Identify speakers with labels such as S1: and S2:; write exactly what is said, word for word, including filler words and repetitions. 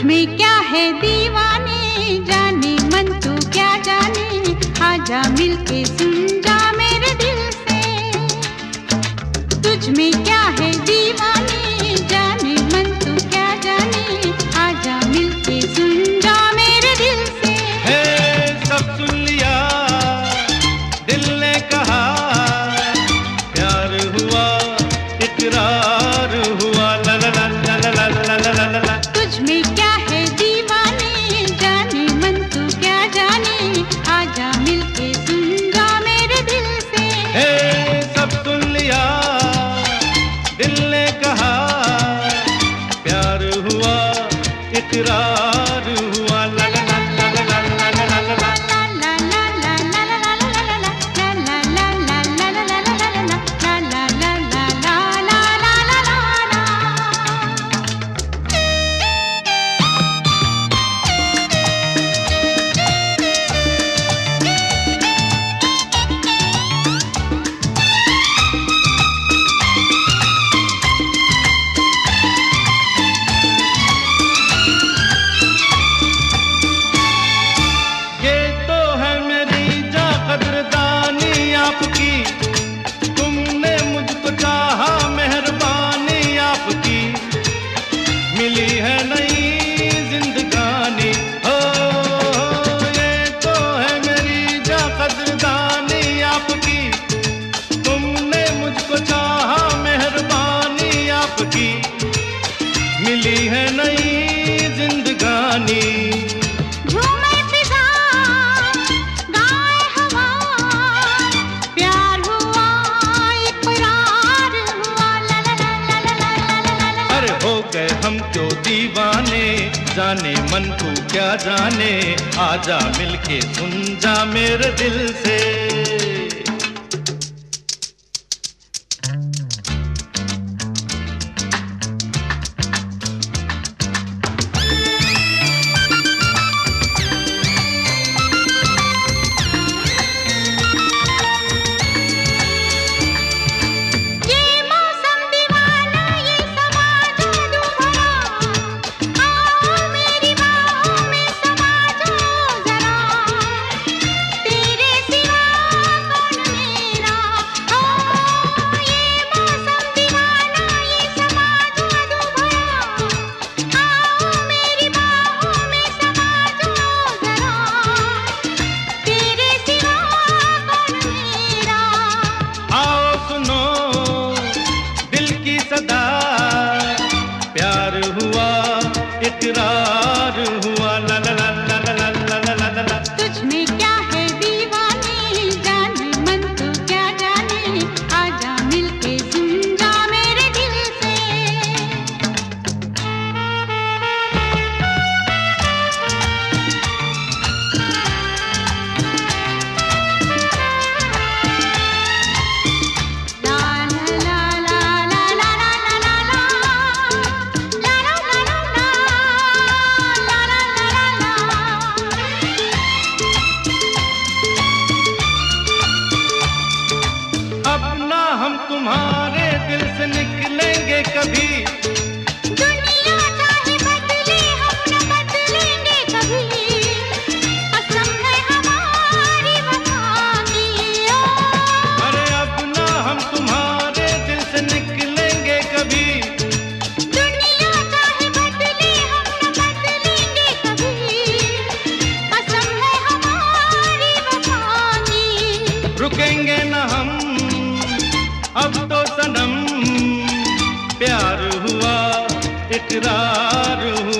S1: में क्या है दीवाने, जाने मन तू क्या जाने, आजा मिलके सुन जा मेरे दिल से। तुझ में क्या है दीवाने, जाने मन तू क्या जाने, आजा मिलके सुन जा मेरे दिल से।
S2: हे सब सुन लिया दिल ने कहा, प्यार हुआ इकरार हुआ, ला ला ला ला ला ला ला ला ला।
S1: तुझ में क्या है दीवाने, जाने मन तू क्या जाने, आजा मिलके सुन जा मेरे दिल से।
S2: हे सब सुन लिया दिल ने कहा, प्यार हुआ इकरार हुआ, ला ला ला ला ला ला ला ला ला। तुमने मुझको चाहा, मेहरबानी आपकी, मिली है नई जिंदगानी। हो ये तो है मेरी जा कदरदानी आपकी, तुमने मुझको चाहा, मेहरबानी आपकी, मिली है नई जिंदगानी। हम क्यों दीवाने, जाने मन तू क्या जाने, आजा मिलके सुन जा मेरे दिल से। प्यार हुआ इकरार हुआ, ला ला ला ला ला ला ला ला ला।
S1: तुझ में क्या है दीवाने, जाने मन तू क्या जाने, आजा मिलके सुन जा मेरे दिल से।
S2: हम तुम्हारे दिल से निकलेंगे कभी,
S1: दुनिया चाहे बदले हम न बदलेंगे कभी, कसम है हमारी वफा की।
S2: अरे अब ना हम तुम्हारे दिल से निकलेंगे कभी,
S1: दुनिया चाहे बदले हम न बदलेंगे कभी, कसम है हमारी वफा की।
S2: रुकेंगे न हम अब तो सनम, प्यार हुआ इकरार हुआ।